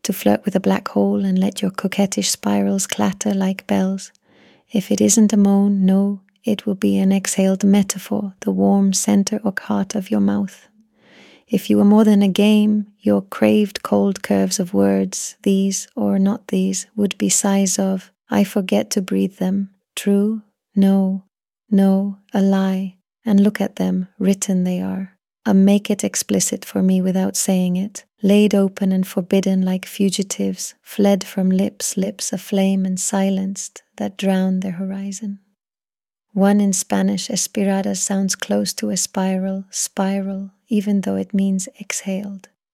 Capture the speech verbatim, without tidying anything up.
to flirt with a black hole and let your coquettish spirals clatter like bells. If it isn't a moan, no, it will be an exhaled metaphor, the warm center or heart of your mouth. If you were more than a game, your craved cold curves of words, these or not these, would be sighs of, I forget to breathe them, true, no, no, a lie, and look at them, written they are. A make it explicit for me without saying it, laid open and forbidden like fugitives, fled from lips, lips aflame and silenced, that drowned their horizon. One in Spanish, espirada, sounds close to a spiral, spiral, even though it means exhaled.